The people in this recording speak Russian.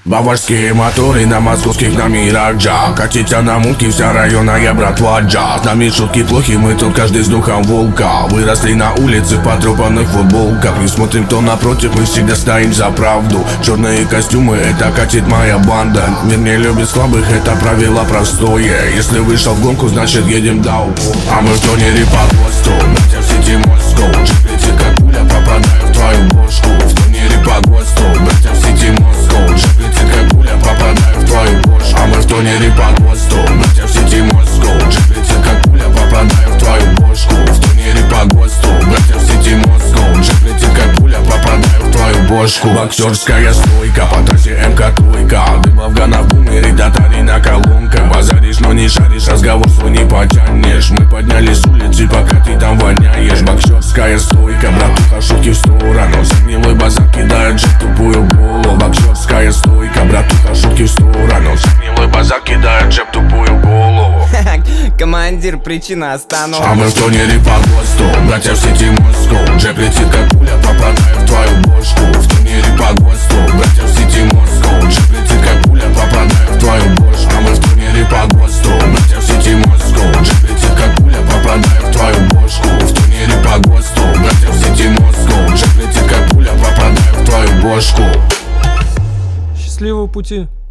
Баварские моторы на московских на мираджах. Катится на мутки вся районная братва джаз. С нами шутки плохи, мы тут каждый с духом волка. Выросли на улице в потрепанных футболках. Не смотрим, кто напротив, мы всегда стоим за правду. Черные костюмы, это катит моя банда. Мир не любит слабых, это правило простое. Если вышел в гонку, значит едем до упора. А мы в турнире по ГОСТу, братья в сети Москву. Джип летит как пуля, попадаю в твою бошку. В турнире по ГОСТу, братья в сети Москву. Джип летит как пуля, попадаю в твою бошку. А мы в турнире по ГОСТу, братья в сети Москву. Джип летит как пуля, попадаю в твою бошку. В турнире по ГОСТу, братья в сети Москву. Джип летит как пуля, попадаю в твою бошку. Боксерская стойка, по трассе МК-тройка. Дым Афгана в бумере, татари на колонках. Базаришь, но не шаришь, разговор свой не потянешь. Мы поднялись с улицы, пока ты там воняешь. Боксерская стойка, братуха, шутки в сторону. С огневой базар кидает же тупую голову. Боксерская стойка, братуха, шутки в сторону. С огневой базар кидает же тупую голову. Командир, причина остановки. А мы в турнире по ГОСТу, братья в сети Москву. Джеб летит как пуля, попадаю в твою бошку. В турнире по ГОСТу, братья в сети Москву. Джеб летит как пуля, попадаю в твою бошку. А мы в турнире по ГОСТу, братья в сети Москву. Джеб летит как пуля, попадаю в твою бошку. В турнире по ГОСТу, братья в сети Москву. Джеб летит как пуля, попадаю в твою бошку. Счастливого пути.